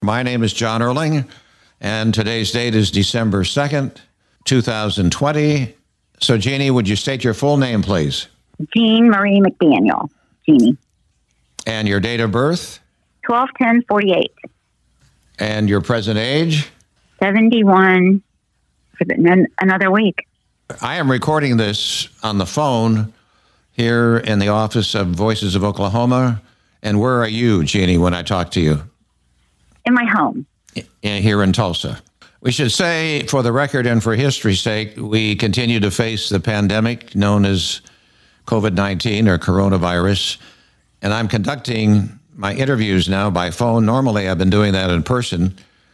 My name is John Erling, and today's date is December 2nd, 2020. So, Jeannie, would you state your full name, please? Jean Marie McDaniel. Jeannie. And your date of birth? 12/10/48. And your present age? 71 for another week. I am recording this on the phone here in the office of Voices of Oklahoma. And where are you, Jeannie, when I talk to you? In my home. Here in Tulsa. We should say, for the record and for history's sake, we continue to face the pandemic known as COVID-19 or coronavirus. And I'm conducting my interviews now by phone. Normally, I've been doing that in person.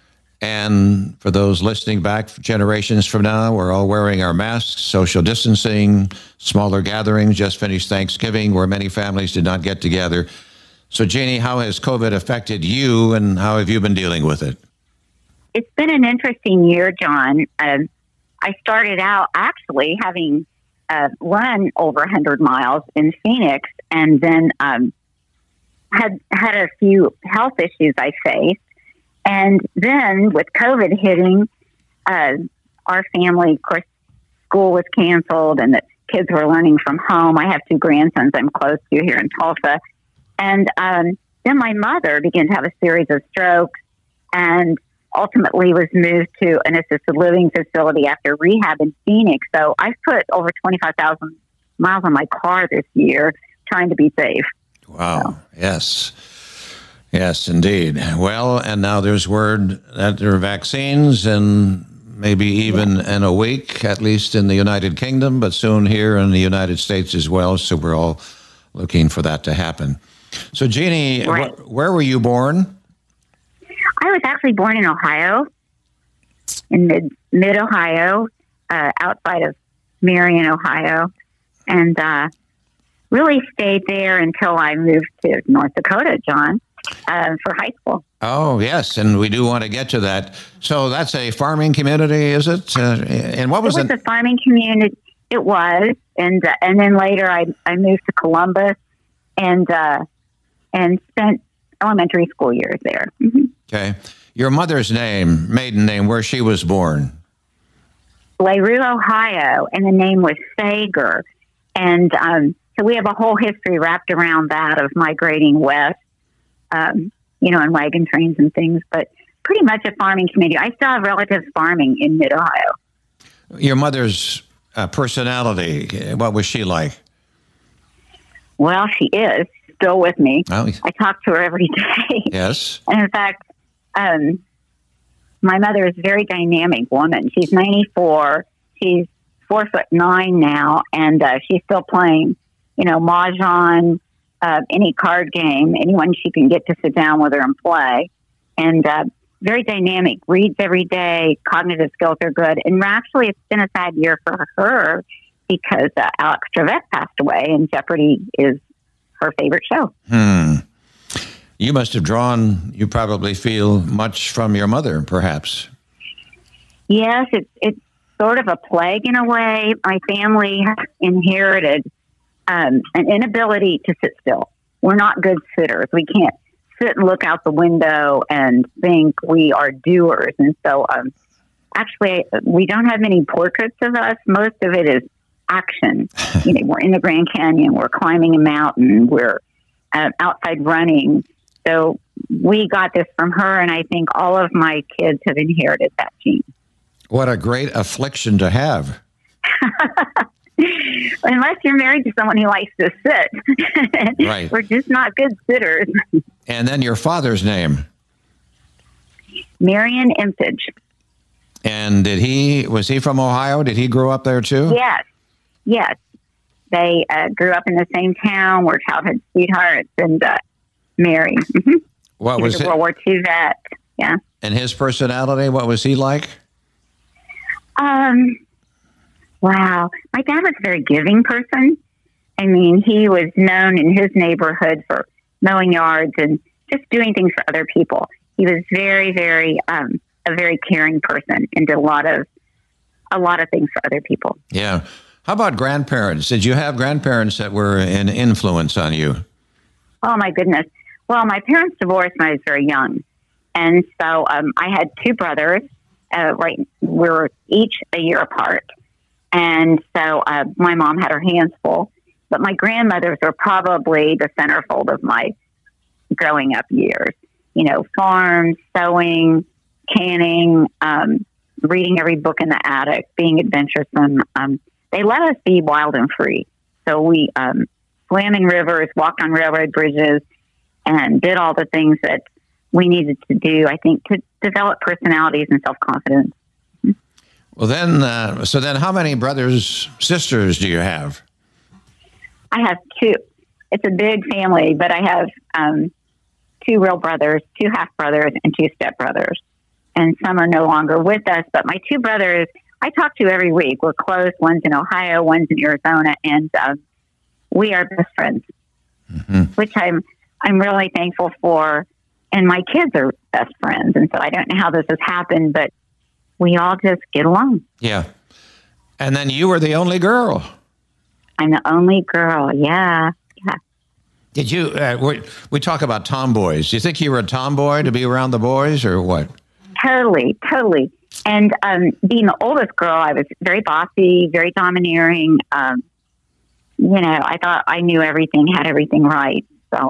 And for those listening back generations from now, we're all wearing our masks, social distancing, smaller gatherings, just finished Thanksgiving where many families did not get together. So, Jeannie, how has COVID affected you and how have you been dealing with it? It's been an interesting year, John. I started out actually having run over 100 miles in Phoenix and then had a few health issues I faced. And then with COVID hitting, our family, of course, school was canceled and the kids were learning from home. I have two grandsons I'm close to here in Tulsa. And then my mother began to have a series of strokes and ultimately was moved to an assisted living facility after rehab in Phoenix. So I've put over 25,000 miles on my car this year trying to be safe. Wow. So. Yes. Yes, indeed. Well, and now there's word that there are vaccines and maybe even in a week, at least in the United Kingdom, but soon here in the United States as well. So we're all looking for that to happen. So, Jeannie, right. Where were you born? I was actually born in Ohio, in mid-Ohio, outside of Marion, Ohio, and really stayed there until I moved to North Dakota, John, for high school. Oh, yes, and we do want to get to that. So that's a farming community, is it? And what was it? It was a farming community. It was, and then later I moved to Columbus and spent elementary school years there. Mm-hmm. Okay. Your mother's name, maiden name, where she was born? LaRue, Ohio, and the name was Sager. And so we have a whole history wrapped around that of migrating west, in wagon trains and things, but pretty much a farming community. I still have relatives farming in mid-Ohio. Your mother's personality, what was she like? Well, she is still with me. Oh. I talk to her every day. Yes. And in fact, my mother is a very dynamic woman. She's 94. She's 4'9" now, and she's still playing, mahjong, any card game, anyone she can get to sit down with her and play. And very dynamic, reads every day, cognitive skills are good. And actually, it's been a sad year for her because Alex Trebek passed away, and Jeopardy is her favorite show. You must have you probably feel much from your mother, perhaps. Yes, it's sort of a plague in a way. My family has inherited an inability to sit still. We're not good sitters. We can't sit and look out the window and think we are doers. And so actually, we don't have many portraits of us. Most of it is action. We're in the Grand Canyon. We're climbing a mountain. We're outside running. So we got this from her, and I think all of my kids have inherited that gene. What a great affliction to have. Unless you're married to someone who likes to sit. Right. We're just not good sitters. And then your father's name? Marion Impage. And was he from Ohio? Did he grow up there too? Yes. They grew up in the same town, were childhood sweethearts, and married. Mm-hmm. What was a World War II vet? Yeah. And his personality, what was he like? Wow. My dad was a very giving person. I mean, he was known in his neighborhood for mowing yards and just doing things for other people. He was very, very, a very caring person and did a lot of things for other people. Yeah. How about grandparents? Did you have grandparents that were an influence on you? Oh, my goodness. Well, my parents divorced when I was very young. And so I had two brothers. We were each a year apart. And so my mom had her hands full. But my grandmothers were probably the centerfold of my growing up years. You know, farms, sewing, canning, reading every book in the attic, being adventuresome. They let us be wild and free. So we swam in rivers, walked on railroad bridges, and did all the things that we needed to do, I think, to develop personalities and self-confidence. Well, then, so then how many brothers, sisters do you have? I have two. It's a big family, but I have two real brothers, two half-brothers, and two step-brothers. And some are no longer with us, but my two brothers I talk to every week. We're close. One's in Ohio, one's in Arizona, and we are best friends, which I'm really thankful for. And my kids are best friends, and so I don't know how this has happened, but we all just get along. Yeah. And then you were the only girl. I'm the only girl. Yeah. Did you? We talk about tomboys. Do you think you were a tomboy to be around the boys, or what? Totally. And being the oldest girl, I was very bossy, very domineering. I thought I knew everything, had everything right. So,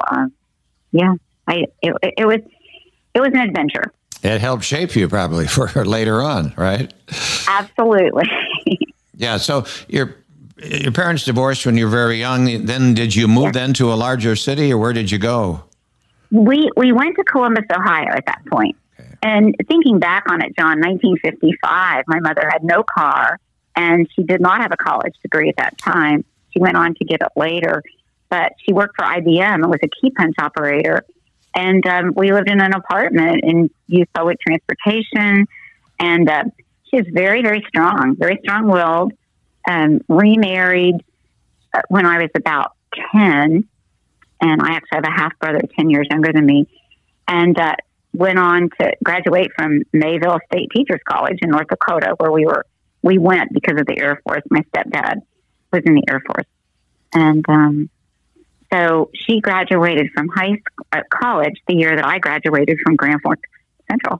it was an adventure. It helped shape you probably for later on, right? Absolutely. Yeah. So your parents divorced when you were very young. Then did you move then to a larger city, or where did you go? We went to Columbus, Ohio at that point. Okay. And thinking back on it, John, 1955, my mother had no car, and she did not have a college degree at that time. She went on to get it later, but she worked for IBM and was a key punch operator. And we lived in an apartment and used public transportation. And she was very, very strong-willed. Remarried when I was about 10, and I actually have a half-brother 10 years younger than me, and went on to graduate from Mayville State Teachers College in North Dakota, where we went because of the Air Force. My stepdad was in the Air Force. And so she graduated from college the year that I graduated from Grand Forks Central.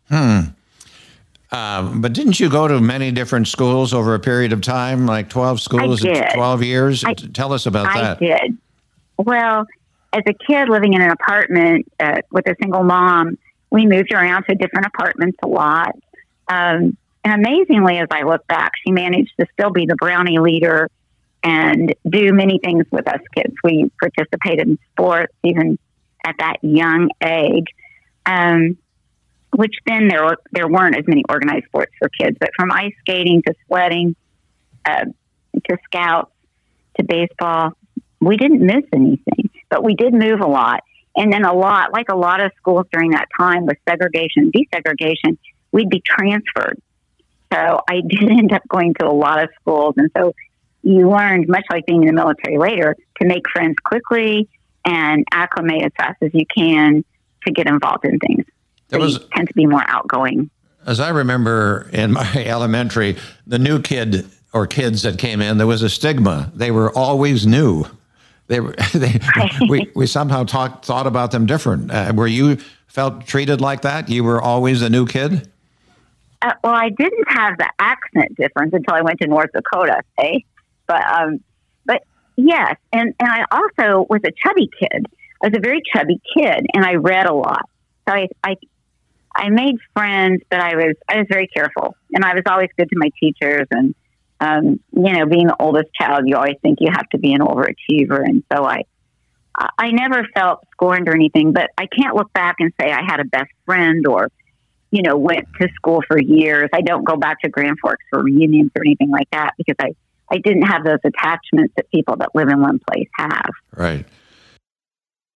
But didn't you go to many different schools over a period of time, like 12 schools in 12 years? Tell us about that. I did. Well, as a kid living in an apartment with a single mom, we moved around to different apartments a lot. And amazingly, as I look back, she managed to still be the Brownie leader and do many things with us kids. We participated in sports even at that young age. Which then there weren't as many organized sports for kids, but from ice skating to sledding, to scouts, to baseball, we didn't miss anything, but we did move a lot. And then like a lot of schools during that time with segregation, desegregation, we'd be transferred. So I did end up going to a lot of schools. And so you learned, much like being in the military later, to make friends quickly and acclimate as fast as you can to get involved in things. You tend to be more outgoing. As I remember in my elementary, the new kid or kids that came in, there was a stigma. They were always new. We somehow thought about them different. Were you felt treated like that? You were always a new kid? Well, I didn't have the accent difference until I went to North Dakota, But yes, and I also was a chubby kid. I was a very chubby kid, and I read a lot. So I made friends, but I was very careful, and I was always good to my teachers. And being the oldest child, you always think you have to be an overachiever, and so I never felt scorned or anything. But I can't look back and say I had a best friend or went to school for years. I don't go back to Grand Forks for reunions or anything like that because I didn't have those attachments that people that live in one place have. Right.